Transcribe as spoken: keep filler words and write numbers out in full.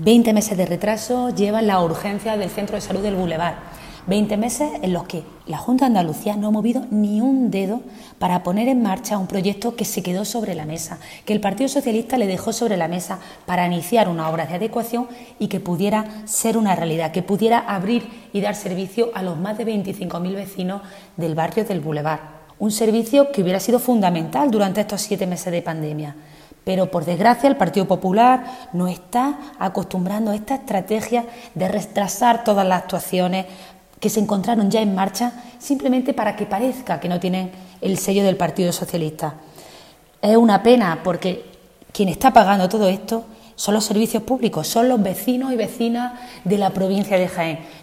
veinte meses de retraso llevan la urgencia del Centro de Salud del Boulevard. veinte meses en los que la Junta de Andalucía no ha movido ni un dedo para poner en marcha un proyecto que se quedó sobre la mesa, que el Partido Socialista le dejó sobre la mesa para iniciar una obra de adecuación y que pudiera ser una realidad, que pudiera abrir y dar servicio a los más de veinticinco mil vecinos del barrio del Boulevard. Un servicio que hubiera sido fundamental durante estos siete meses de pandemia. Pero, por desgracia, el Partido Popular nos está acostumbrando a esta estrategia de retrasar todas las actuaciones que se encontraron ya en marcha simplemente para que parezca que no tienen el sello del Partido Socialista. Es una pena porque quien está pagando todo esto son los servicios públicos, son los vecinos y vecinas de la provincia de Jaén.